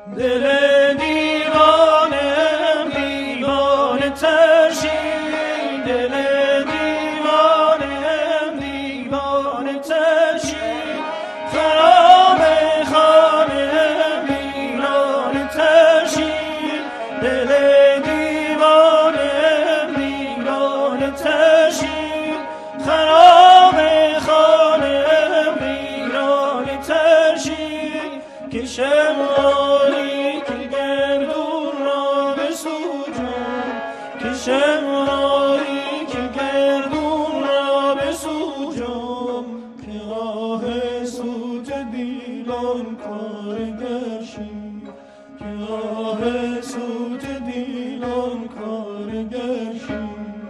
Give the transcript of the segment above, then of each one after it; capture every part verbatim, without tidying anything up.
دل دیوانه دیوانه ترشید، دل دیوانه دیوانه ترشید، خراب خانه ویرانه ترشید، دل دیوانه دیوانه ترشید، خراب خانه ویرانه ترشید، که شمالی که گردون را بسوجون، که شمالی که گردون را بسوجون، که آه سوت دیلان کارگرشی، که آه سوت دیلان کارگرشی.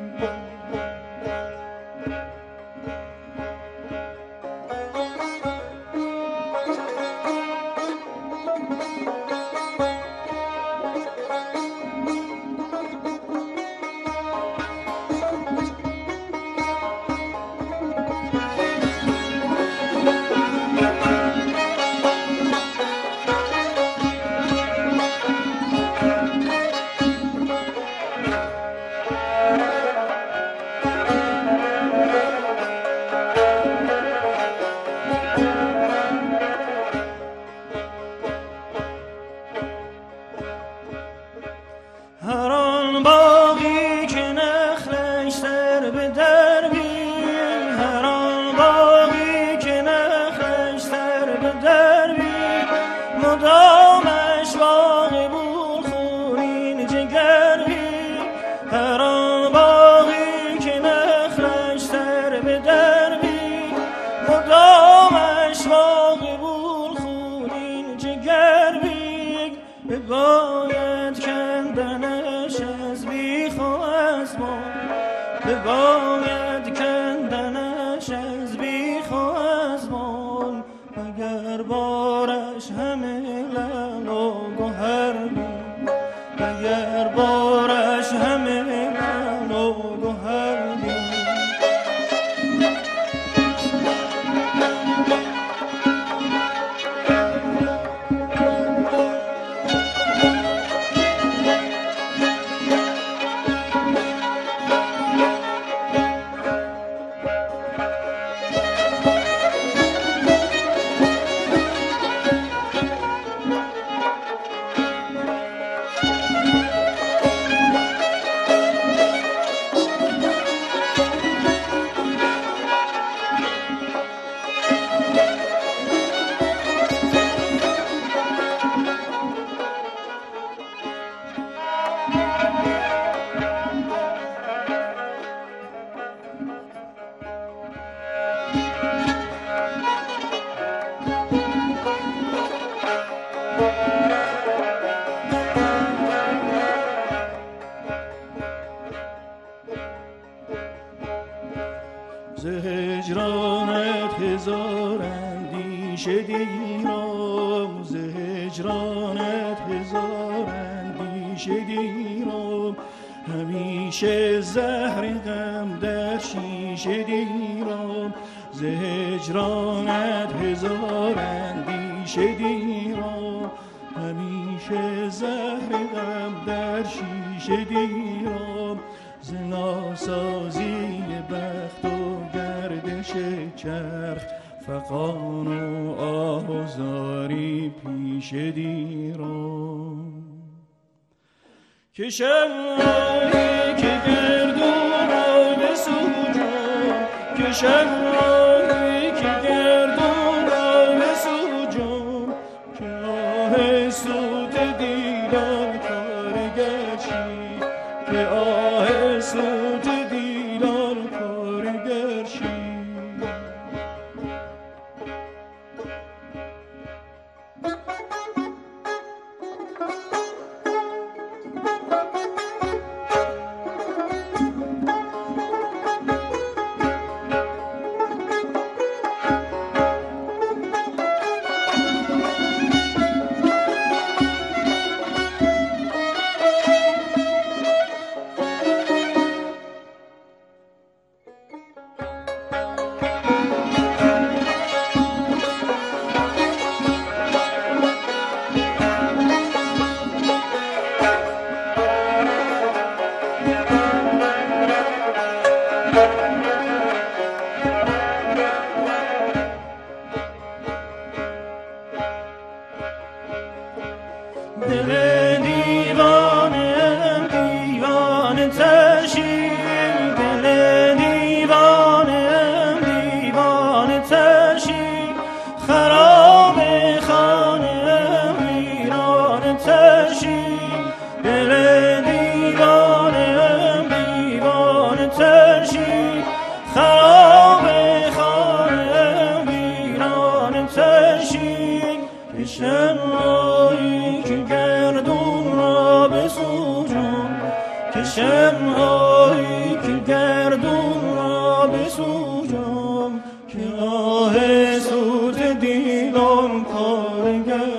هر آن باغی که نخلش سر به در بی، هر آن باغی که نخلش سر به در بی، مدامش باغ بود خونین جگر بی، هر آن باغی که نخلش سر به در بی، مدامش باغ بود خونین جگر بی، بباید کندنش از بیخ و از بن، بباید کندنش از بیخ و از بن، اگر بارش همه لعل و گوهر بی، اگر بارش همه لعل و گوهر بی. ز هجرانت هزار اندیشه دیرم، ز هجرانت هزار اندیشه دیرم، همیشه زهر غم در شیشه دیرم، ز هجرانت هزار اندیشه دیرم، همیشه زهر غم در شیشه دیرم، ز ناسازی بخت و گردش چرخ، فغان و آه و زاری پیش دیرم، که شمعی که گردون را بسوجم، که شمعی که گردون را بسوجم، که آه سوت دیلان کارگرشی، که آه سوت دیلان کارگرشی. دل دیوانه دیوانه تشی دل دیوانه دیوانه تشی خراب خانه ویران تشی دل دیوانه دیوانه تشی خراب خانه ویران تشی که شمعایی که گردون را بسوزم که شمعایی که گردون را بسوزم که آه سوت دیوان کارگر